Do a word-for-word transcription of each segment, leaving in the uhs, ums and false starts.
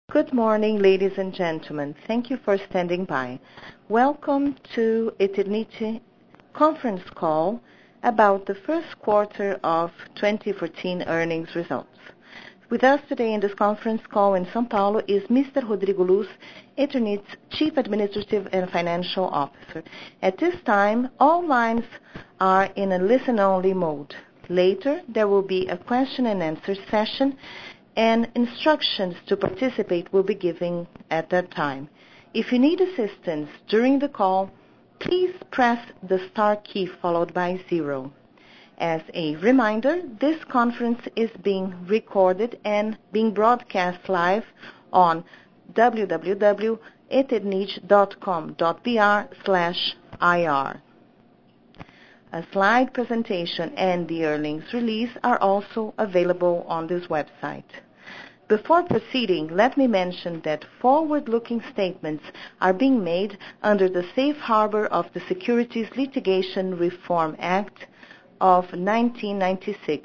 Good morning, ladies and gentlemen. Thank you for standing by. Welcome to Eternit conference call about the first quarter of twenty fourteen earnings results. With us today in this conference call in São Paulo is Mister Rodrigo Luz, Eternit's Chief Administrative and Financial Officer. At this time, all lines are in a listen-only mode. Later, there will be a question and answer session, and instructions to participate will be given at that time. If you need assistance during the call, please press the star key followed by zero. As a reminder, this conference is being recorded and being broadcast live on w w w dot eternit dot com dot b r slash i r. A slide presentation and the earnings release are also available on this website. Before proceeding, let me mention that forward-looking statements are being made under the safe harbor of the Securities Litigation Reform Act of nineteen ninety-six.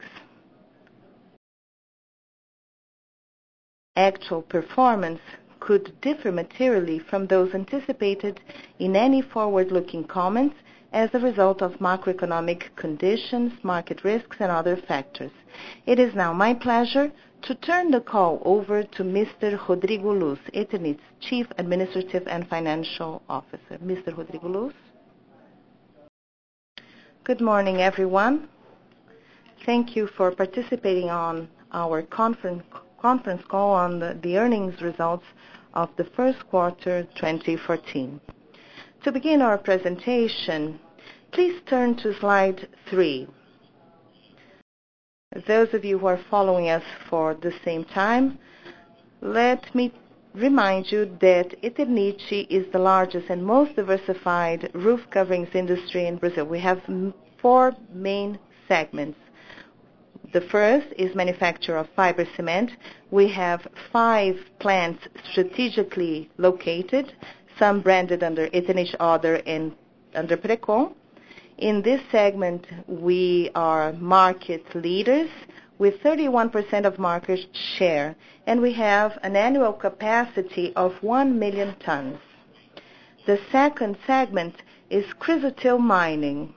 Actual performance could differ materially from those anticipated in any forward-looking comments as a result of macroeconomic conditions, market risks, and other factors. It is now my pleasure to turn the call over to Mister Rodrigo Luz, Eternit's Chief Administrative and Financial Officer. Mister Rodrigo Luz. Good morning, everyone. Thank you for participating on our conference, conference call on the, the earnings results of the first quarter twenty fourteen. To begin our presentation, please turn to slide three. Those of you who are following us for the same time, let me remind you that Eternit is the largest and most diversified roof coverings industry in Brazil. We have four main segments. The first is manufacture of fiber cement. We have five plants strategically located, some branded under Eternit, other in, under Precon. In this segment, we are market leaders with thirty-one percent of market share, and we have an annual capacity of one million tons. The second segment is Chrysotile Mining.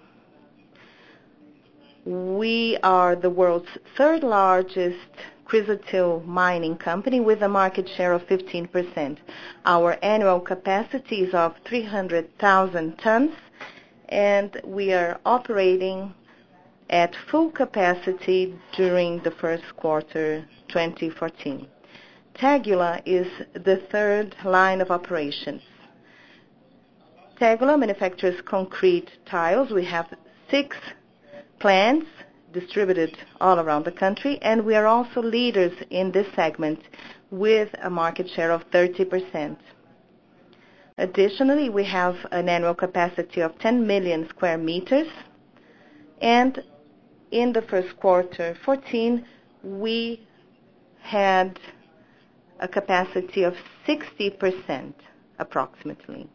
We are the world's third largest Chrysotile mining company with a market share of fifteen percent. Our annual capacity is of three hundred thousand tons, and we are operating at full capacity during the first quarter twenty fourteen. Tegula is the third line of operations. Tegula manufactures concrete tiles. We have six plants distributed all around the country, and we are also leaders in this segment with a market share of thirty percent. Additionally, we have an annual capacity of ten million square meters, and in the first quarter fourteen, we had a capacity of sixty percent approximately.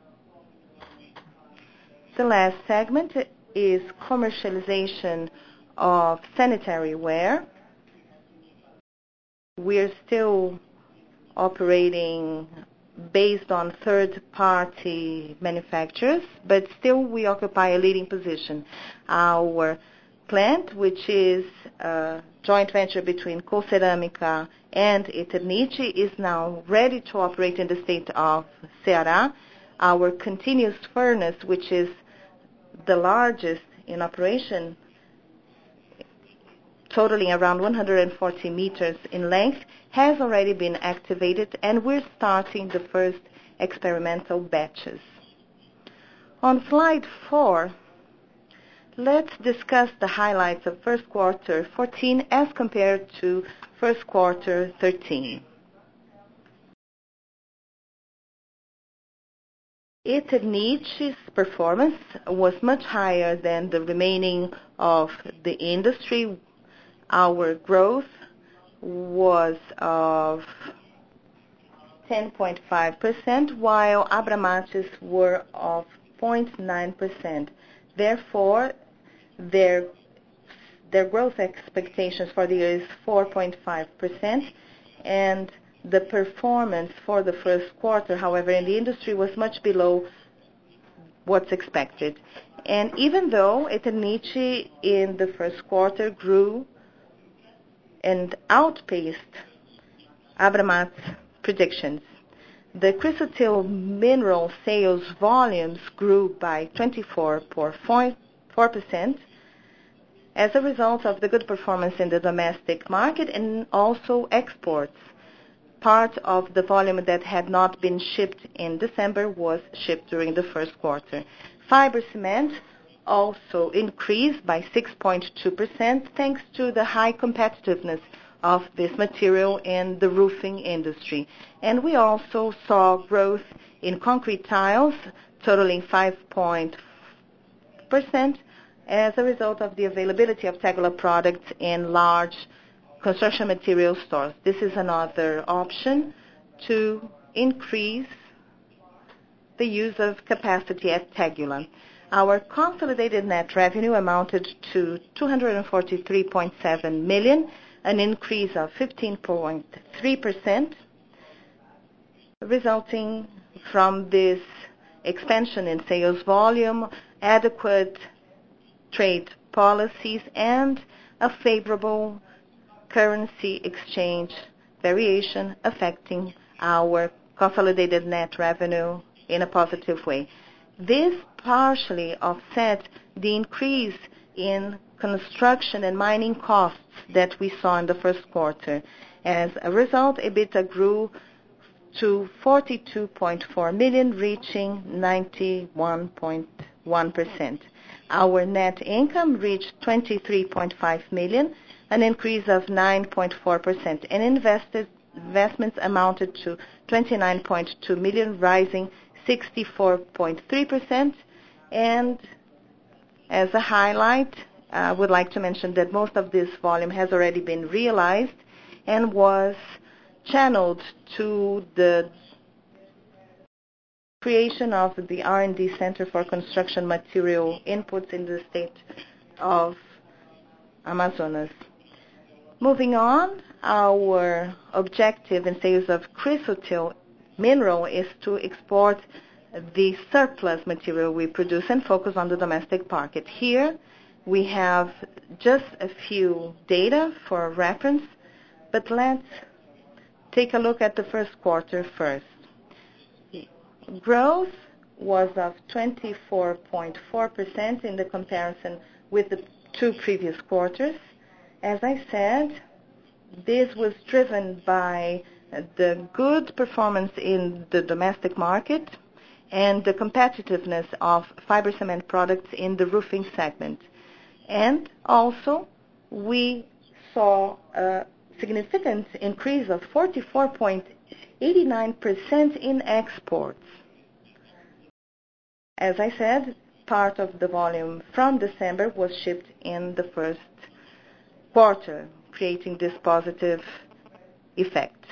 The last segment is commercialization of sanitary ware. We're still operating based on third-party manufacturers, but still we occupy a leading position. Our plant, which is a joint venture between Colcerâmica and Eternit, is now ready to operate in the state of Ceará. Our continuous furnace, which is the largest in operation, totaling around one hundred forty meters in length, has already been activated, and we're starting the first experimental batches. On slide four, let's discuss the highlights of first quarter fourteen as compared to first quarter thirteen. Eternit's performance was much higher than the remaining of the industry. Our growth was of ten point five percent, while Abramates were of zero point nine percent. Therefore, their, their growth expectations for the year is four point five percent, and The performance for the first quarter, however, in the industry was much below what's expected. And even though Eternit in the first quarter grew and outpaced Abramat's predictions, the Chrysotil mineral sales volumes grew by twenty-four point four percent as a result of the good performance in the domestic market and also exports. Part of the volume that had not been shipped in December was shipped during the first quarter. Fiber cement also increased by six point two percent thanks to the high competitiveness of this material in the roofing industry. And we also saw growth in concrete tiles totaling five point four percent as a result of the availability of Tegula products in large construction material stores. This is another option to increase the use of capacity at Tegula. Our consolidated net revenue amounted to two hundred forty-three point seven million, an increase of fifteen point three percent, resulting from this expansion in sales volume, adequate trade policies, and a favorable currency exchange variation affecting our consolidated net revenue in a positive way. This partially offset the increase in construction and mining costs that we saw in the first quarter. As a result, EBITDA grew to forty-two point four million, reaching ninety-one point one percent. Our net income reached twenty-three point five million, an increase of nine point four percent, and invested investments amounted to twenty-nine point two million, rising sixty-four point three percent. And as a highlight, I would like to mention that most of this volume has already been realized and was channeled to the creation of the R and D Center for Construction Material Inputs in the state of Amazonas. Moving on, our objective in sales of Chrysotil mineral is to export the surplus material we produce and focus on the domestic market. Here we have just a few data for reference, but let's take a look at the first quarter first. Growth was of twenty-four point four percent in the comparison with the two previous quarters. As I said, this was driven by the good performance in the domestic market and the competitiveness of fiber cement products in the roofing segment. And also, we saw a significant increase of forty-four point eight nine percent in exports. As I said, part of the volume from December was shipped in the first quarter, creating this positive effect.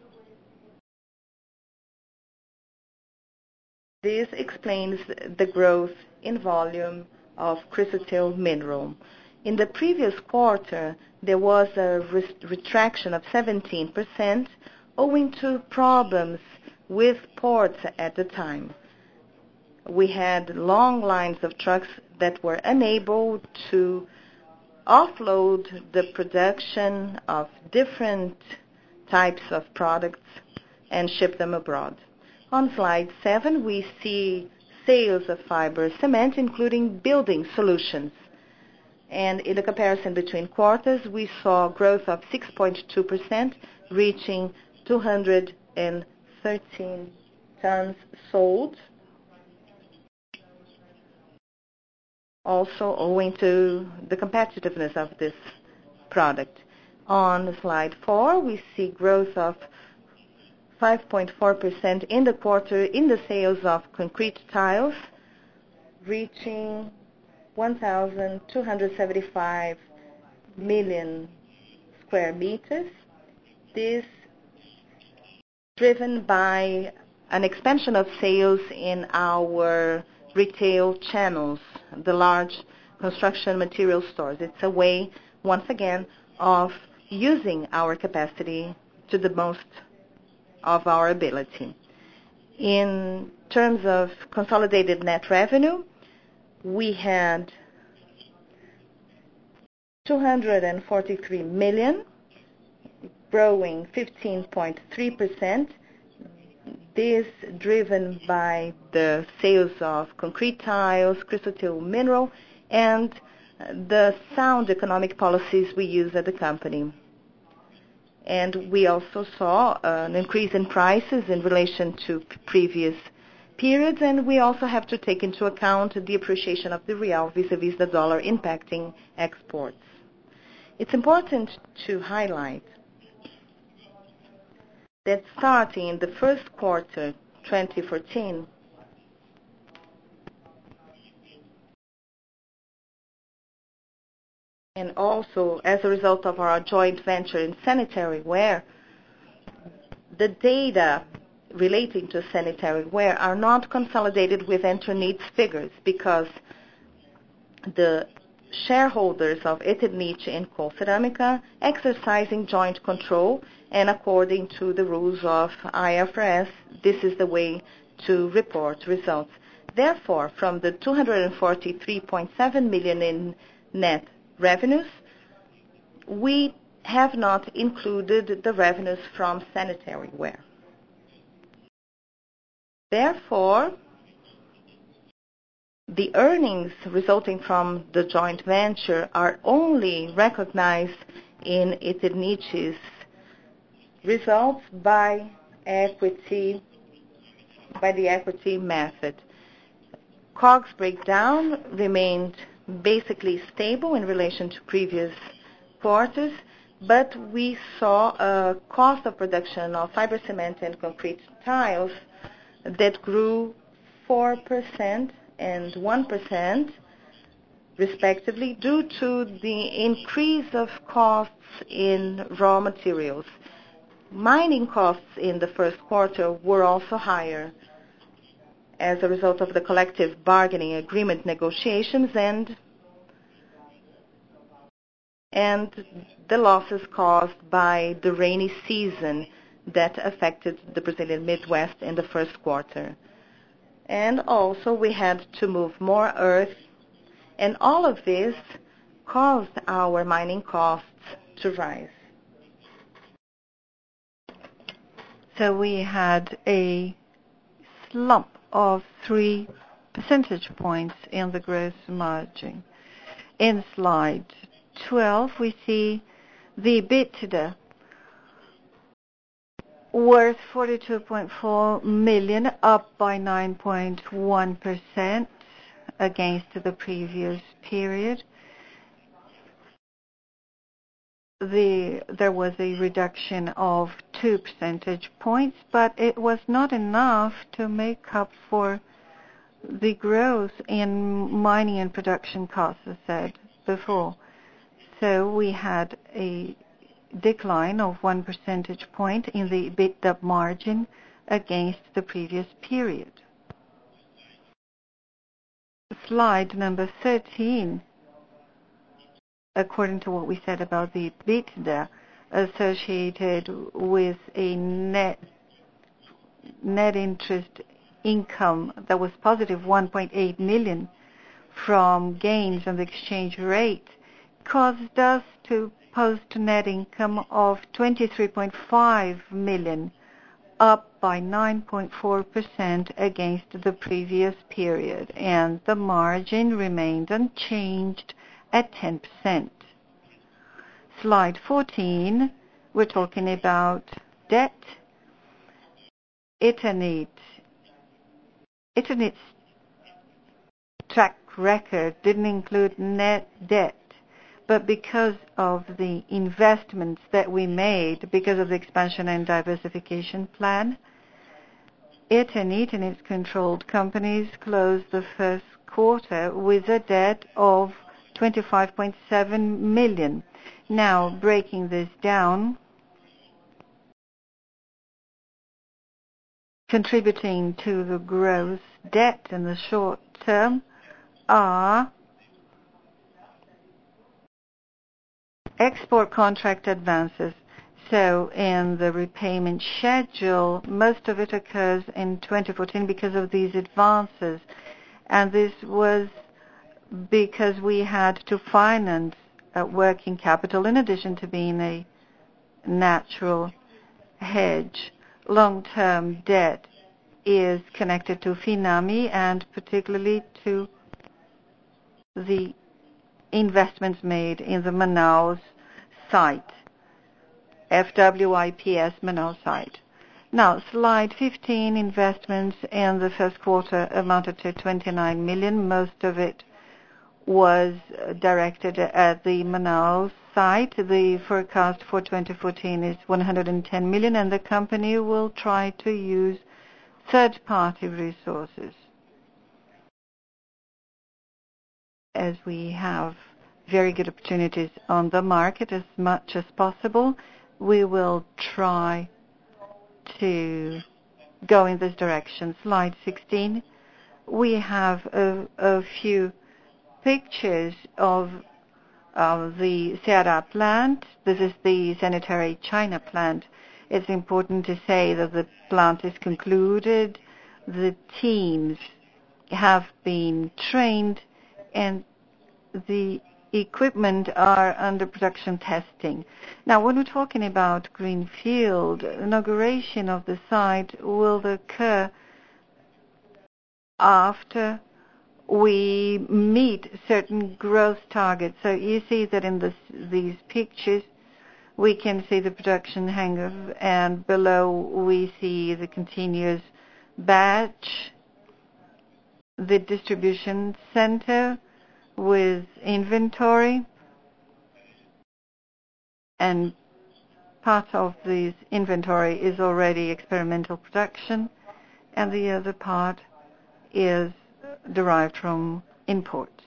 This explains the growth in volume of Chrysotil mineral. In the previous quarter, there was a retraction of seventeen percent owing to problems with ports at the time. We had long lines of trucks that were unable to offload the production of different types of products and ship them abroad. On slide seven, we see sales of fiber cement, including building solutions. And in the comparison between quarters, we saw growth of six point two percent, reaching two hundred thirteen tons sold, also owing to the competitiveness of this product. On slide four, we see growth of five point four percent in the quarter in the sales of concrete tiles, reaching one thousand two hundred seventy-five million square meters. This driven by an expansion of sales in our retail channels, the large construction material stores. It's a way, once again, of using our capacity to the most of our ability. In terms of consolidated net revenue, we had two hundred forty-three million, growing fifteen point three percent. This driven by the sales of concrete tiles, chrysotile mineral, and the sound economic policies we use at the company. And we also saw an increase in prices in relation to previous periods, and we also have to take into account the appreciation of the real vis-a-vis the dollar impacting exports. It's important to highlight that starting in the first quarter twenty fourteen, and also as a result of our joint venture in sanitary ware, the data relating to sanitary ware are not consolidated with Eternit's figures because the shareholders of Eternit and Colcerâmica exercising joint control, and according to the rules of I F R S, this is the way to report results. Therefore, from the two hundred forty-three point seven million in net revenues, we have not included the revenues from sanitary ware. Therefore, the earnings resulting from the joint venture are only recognized in Eternit's results by equity, by the equity method. C O G S breakdown remained basically stable in relation to previous quarters, but we saw a cost of production of fiber cement and concrete tiles that grew four percent and one percent respectively due to the increase of costs in raw materials. Mining costs in the first quarter were also higher as a result of the collective bargaining agreement negotiations and and the losses caused by the rainy season that affected the Brazilian Midwest in the first quarter. And also we had to move more earth, and all of this caused our mining costs to rise. So we had a slump of three percentage points in the gross margin. In slide twelve, we see the EBITDA worth forty-two point four million, up by nine point one percent against the previous period. The, there was a reduction of two percentage points, but it was not enough to make up for the growth in mining and production costs, as said before. So we had a decline of one percentage point in the EBITDA margin against the previous period. Slide number thirteen. According to what we said about the EBITDA associated with a net net interest income that was positive one point eight million from gains on the exchange rate, caused us to post net income of twenty-three point five million, up by nine point four percent against the previous period, and the margin remained unchanged at ten percent. Slide fourteen, we're talking about debt. Eternit. Eternit's track record didn't include net debt, but because of the investments that we made, because of the expansion and diversification plan, Eternit and its controlled companies closed the first quarter with a debt of twenty-five point seven million. Now, breaking this down, contributing to the gross debt in the short term are export contract advances, So in the repayment schedule, most of it occurs in twenty fourteen because of these advances. And this was because we had to finance uh, working capital in addition to being a natural hedge. Long-term debt is connected to FINAME and particularly to the investments made in the Manaus site, F W I P S Manaus site. Now, slide fifteen, investments in the first quarter amounted to twenty-nine million. Most of it was directed at the Manaus site. The forecast for twenty fourteen is one hundred ten million, and the company will try to use third-party resources. As we have very good opportunities on the market as much as possible, we will try to go in this direction. Slide sixteen, we have a, a few pictures of uh, the Ceará plant. This is the sanitary China plant. It's important to say that the plant is concluded. The teams have been trained and the equipment are under production testing. Now, when we're talking about Greenfield, inauguration of the site will occur after we meet certain growth targets. So you see that in this, these pictures, we can see the production hangar, and below we see the continuous batch, the distribution center with inventory, and part of this inventory is already experimental production, and the other part is derived from imports.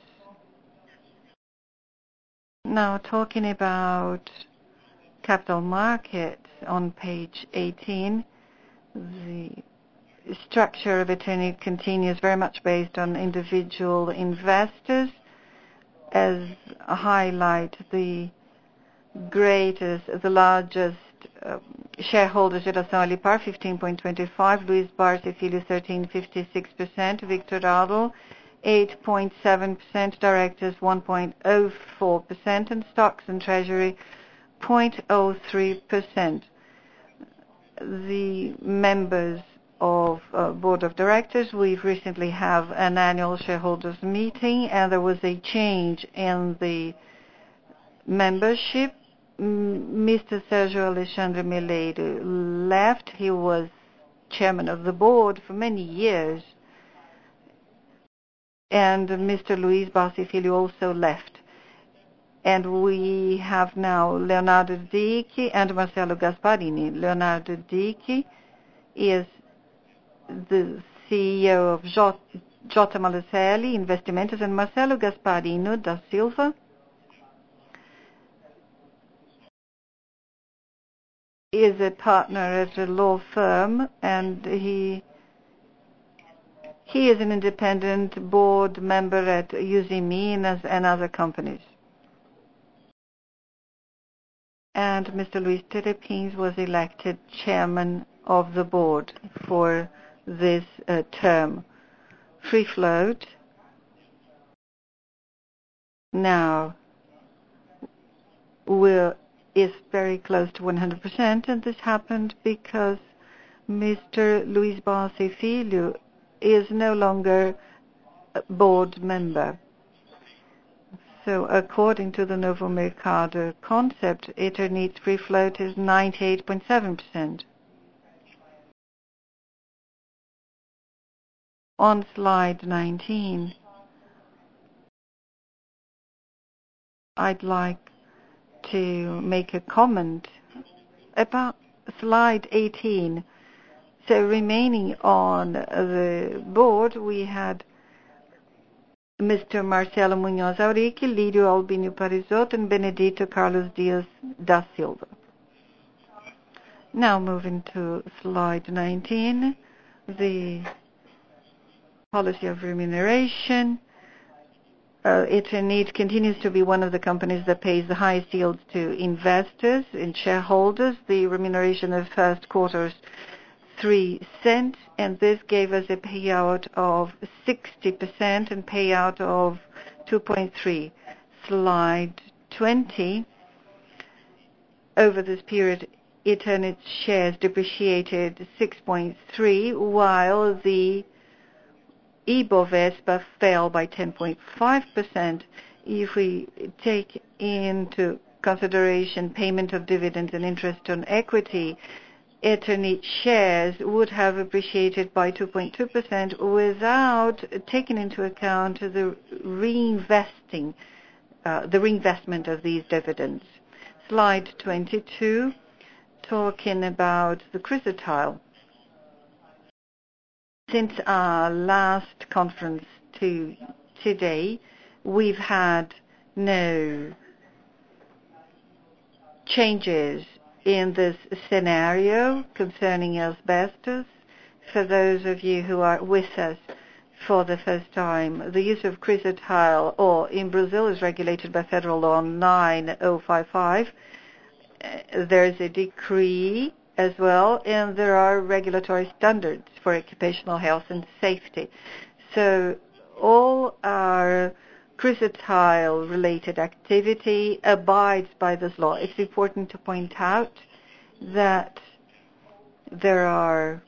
Now, talking about capital markets on page eighteen, the structure of Eternit continues very much based on individual investors. As a highlight, the greatest, the largest uh, shareholders, Geração Alipar, fifteen point two five, Luiz Barsi Filho, thirteen point five six percent, Victor Adel, eight point seven percent, directors, one point zero four percent, and stocks and treasury, zero point zero three percent. The members of uh, board of directors, we've recently have an annual shareholders meeting, and there was a change in the membership. Mister Sergio Alexandre Meleiro left. He was chairman of the board for many years. And Mister Luiz Barsi Filho also left. And we have now Leonardo Dick and Marcelo Gasparini. Leonardo Dick is the C E O of J. J. Maloselli Investimentos, and Marcelo Gasparino da Silva is a partner at a law firm, and he he is an independent board member at Usiminas and, and other companies. And Mister Luis Terepins was elected chairman of the board for this uh, term. Free float now will is very close to one hundred percent, and this happened because Mister Luiz Barsi Filho is no longer a board member. So according to the Novo Mercado concept, Eternit's free float is ninety-eight point seven percent. On slide nineteen, I'd like to make a comment about slide eighteen. So remaining on the board, we had Mister Marcelo Munhoz Auric, Lírio Albino Parisotto, and Benedito Carlos Dias da Silva. Now moving to slide nineteen, the policy of remuneration. uh, Eternit continues to be one of the companies that pays the highest yields to investors and shareholders. The remuneration of first quarter's three cents, and this gave us a payout of sixty percent and payout of two point three. Slide twenty. Over this period, Eternit's shares depreciated six point three, while the Ibovespa fell by ten point five percent. If we take into consideration payment of dividends and interest on equity, Eternit shares would have appreciated by two point two percent without taking into account the reinvesting, uh, the reinvestment of these dividends. Slide twenty-two, talking about the Chrysotile. Since our last conference to today, we've had no changes in this scenario concerning asbestos. For those of you who are with us for the first time, the use of Chrysotile, or in Brazil, is regulated by Federal Law nine thousand fifty-five. Uh, there's a decree as well, and there are regulatory standards for occupational health and safety. So all our Chrysotile-related activity abides by this law. It's important to point out that there are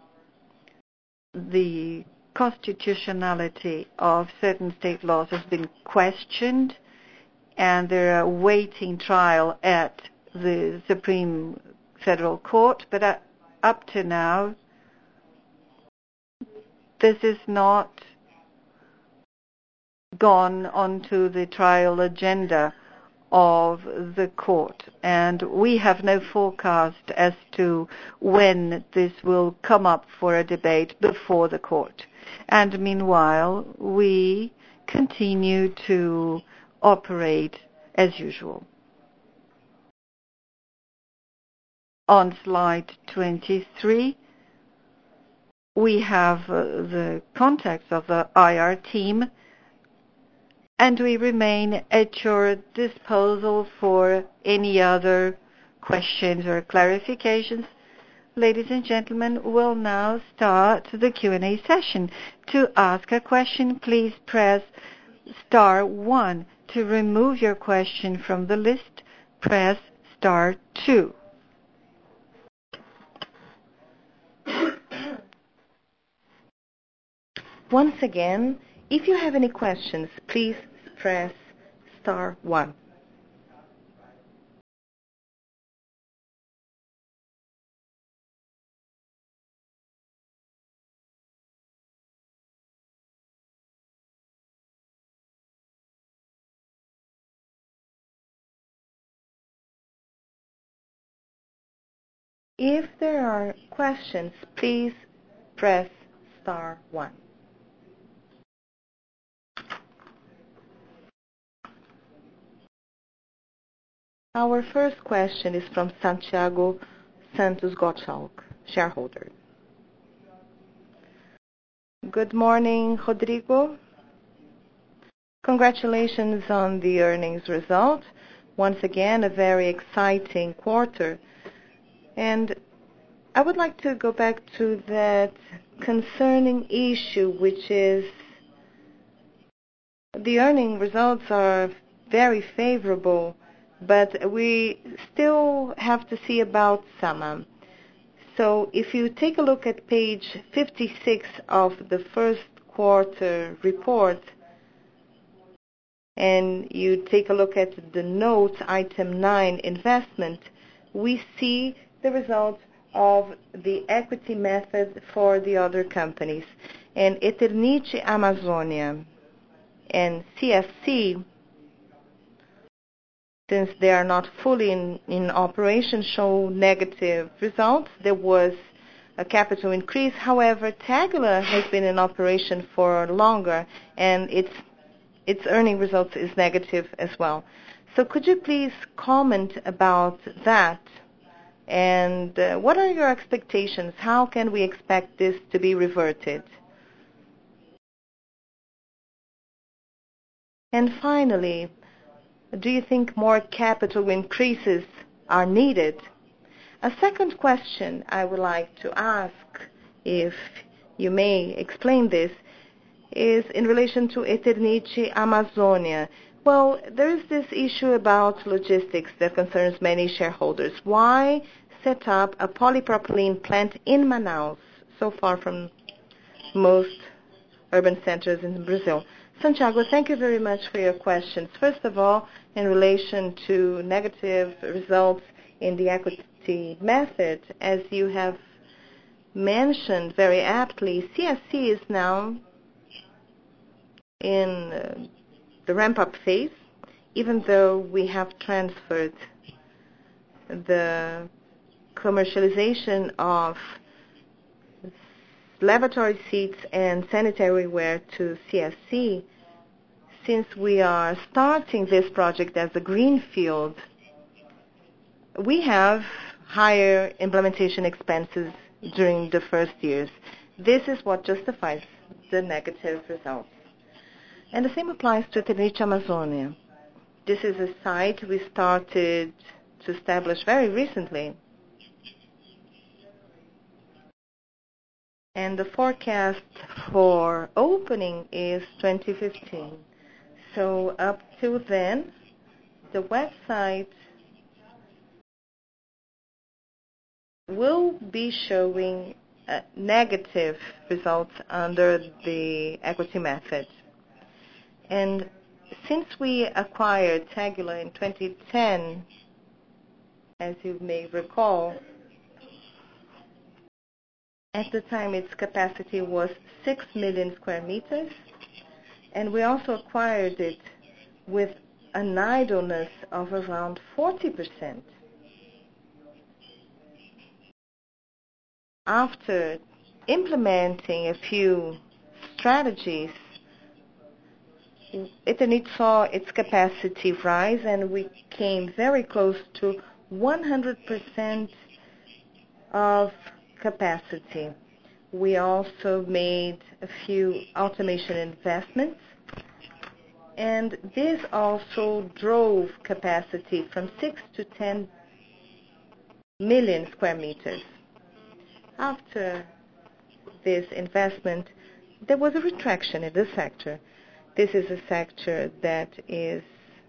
the constitutionality of certain state laws has been questioned, and they're awaiting trial at the Supreme Federal Court, but uh, up to now, this is not gone onto the trial agenda of the court, and we have no forecast as to when this will come up for a debate before the court. And meanwhile, we continue to operate as usual. On slide twenty-three, we have uh, the contacts of the I R team, and we remain at your disposal for any other questions or clarifications. Ladies and gentlemen, we'll now start the Q and A session. To ask a question, please press star one. To remove your question from the list, press star two. Once again, if you have any questions, please press star one. If there are questions, please press star one. Our first question is from Santiago Santos Gottschalk, shareholder. Good morning, Rodrigo. Congratulations on the earnings result. Once again, a very exciting quarter. And I would like to go back to that concerning issue, which is the earning results are very favorable, but we still have to see about Sama. So if you take a look at page fifty-six of the first quarter report, and you take a look at the note, item nine, investment, we see the results of the equity method for the other companies. And Eternit Amazonia and C S C, since they are not fully in, in operation, show negative results. There was a capital increase. However, Tagla has been in operation for longer, and its its earning results is negative as well. So could you please comment about that? And uh, what are your expectations? How can we expect this to be reverted? And finally, do you think more capital increases are needed? A second question I would like to ask, if you may explain this, is in relation to Eternit Amazonia. Well, there is this issue about logistics that concerns many shareholders. Why set up a polypropylene plant in Manaus, so far from most urban centers in Brazil? Santiago, thank you very much for your questions. First of all, in relation to negative results in the equity method, as you have mentioned very aptly, C S C is now in uh, the ramp-up phase, even though we have transferred the commercialization of lavatory seats and sanitary ware to C S C. Since we are starting this project as a greenfield, we have higher implementation expenses during the first years. This is what justifies the negative results. And the same applies to Eternit Amazonia. This is a site we started to establish very recently. And the forecast for opening is twenty fifteen. So up till then, the website will be showing uh, negative results under the equity method. And since we acquired Tegula in twenty ten, as you may recall, at the time its capacity was six million square meters, and we also acquired it with an idleness of around forty percent. After implementing a few strategies, Eternit saw its capacity rise, and we came very close to one hundred percent of capacity. We also made a few automation investments, and this also drove capacity from six to ten million square meters. After this investment, there was a retraction in the sector. This is a sector that is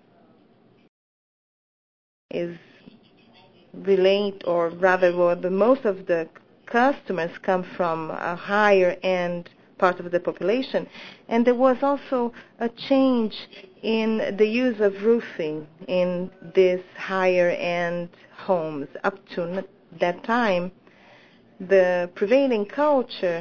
is relate, or rather, well, the most of the customers come from a higher end part of the population, and there was also a change in the use of roofing in these higher end homes. Up to that time, the prevailing culture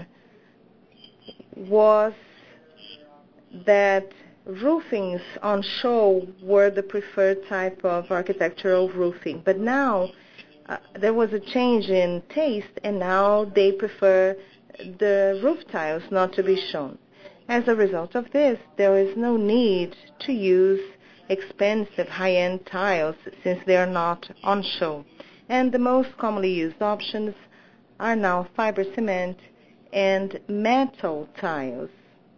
was that roofings on show were the preferred type of architectural roofing. But now uh, there was a change in taste, and now they prefer the roof tiles not to be shown. As a result of this, there is no need to use expensive high-end tiles since they are not on show. And the most commonly used options are now fiber cement and metal tiles.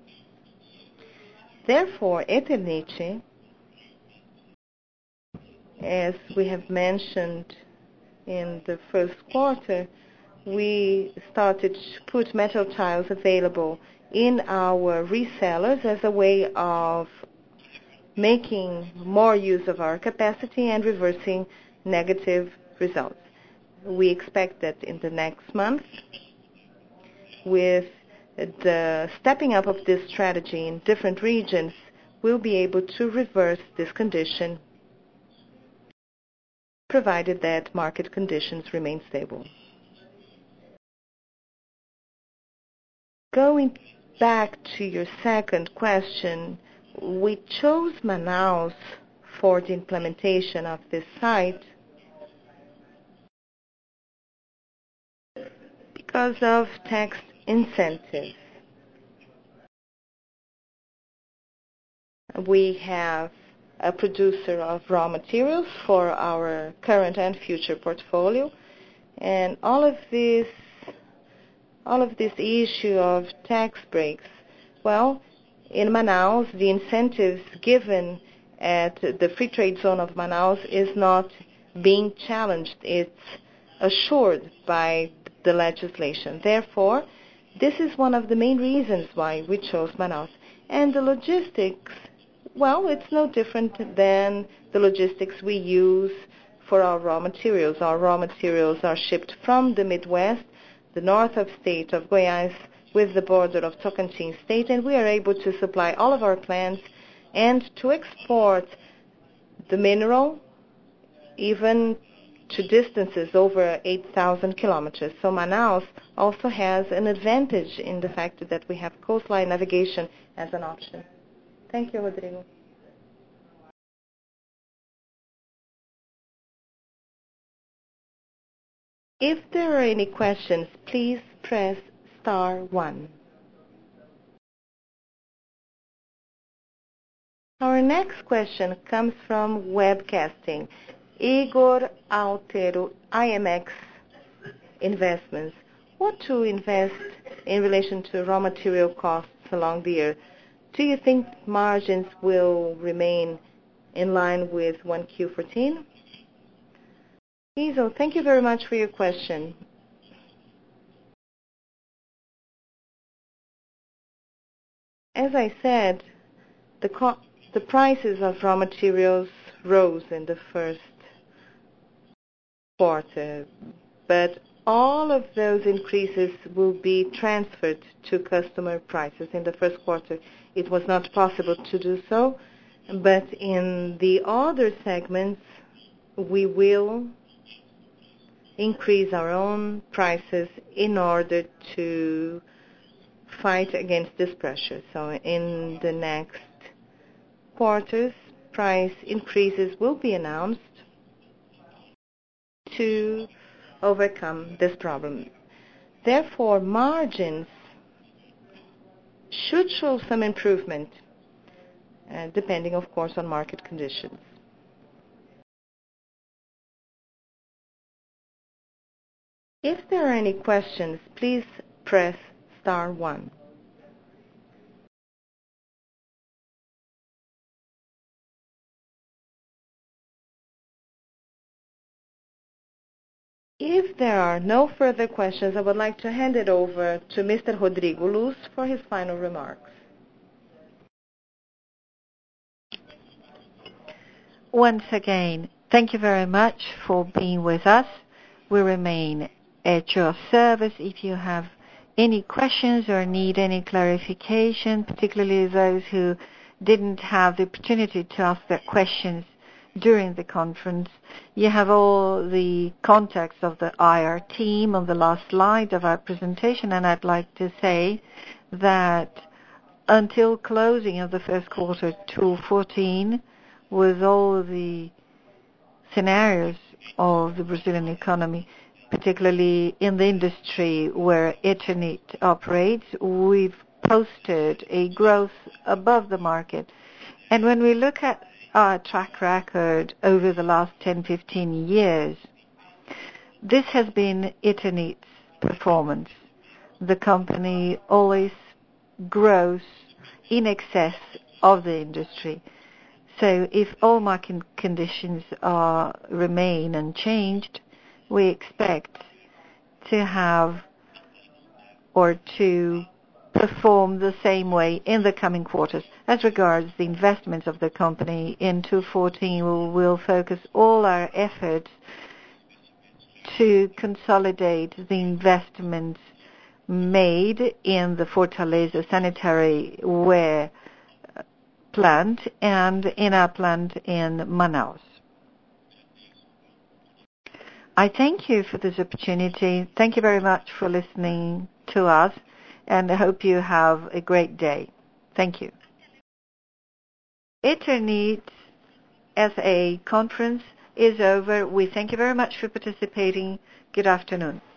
Therefore, Eternit, as we have mentioned in the first quarter, we started to put metal tiles available in our resellers as a way of making more use of our capacity and reversing negative results. We expect that in the next month, with the stepping up of this strategy in different regions, we'll be able to reverse this condition, provided that market conditions remain stable. Going back to your second question, we chose Manaus for the implementation of this site because of tax incentives. We have a producer of raw materials for our current and future portfolio, and all of this all of this issue of tax breaks, well, in Manaus, the incentives given at the free trade zone of Manaus is not being challenged. It's assured by the legislation. Therefore, this is one of the main reasons why we chose Manaus. And the logistics, well, it's no different than the logistics we use for our raw materials. Our raw materials are shipped from the Midwest, the north of state of Goiás, with the border of Tocantins state, and we are able to supply all of our plants and to export the mineral even to distances over eight thousand kilometers. So Manaus also has an advantage in the fact that we have coastline navigation as an option. Thank you, Rodrigo. If there are any questions, please press star one. Our next question comes from webcasting. Igor Altero, I M X Investments. What to invest in relation to raw material costs along the year? Do you think margins will remain in line with one Q fourteen? Hazel, thank you very much for your question. As I said, the, co- the prices of raw materials rose in the first quarter, but all of those increases will be transferred to customer prices. In the first quarter, it was not possible to do so, but in the other segments, we will increase our own prices in order to fight against this pressure. So in the next quarters, price increases will be announced to overcome this problem. Therefore, margins should show some improvement, uh, depending, of course, on market conditions. If there are any questions, please press star one. If there are no further questions, I would like to hand it over to Mister Rodrigo Luz for his final remarks. Once again, thank you very much for being with us. We remain at your service if you have any questions or need any clarification, particularly those who didn't have the opportunity to ask their questions during the conference. You have all the contacts of the I R team on the last slide of our presentation, and I'd like to say that until closing of the first quarter two fourteen, with all the scenarios of the Brazilian economy, particularly in the industry where Eternit operates, we've posted a growth above the market. And when we look at our track record over the last ten, fifteen years, this has been Eternit's performance. The company always grows in excess of the industry. So if all market conditions are remain unchanged, we expect to have or to perform the same way in the coming quarters. As regards the investments of the company in two fourteen, we will focus all our efforts to consolidate the investments made in the Fortaleza sanitary ware plant and in our plant in Manaus. I thank you for this opportunity. Thank you very much for listening to us, and I hope you have a great day. Thank you. Eternit S A conference is over. We thank you very much for participating. Good afternoon.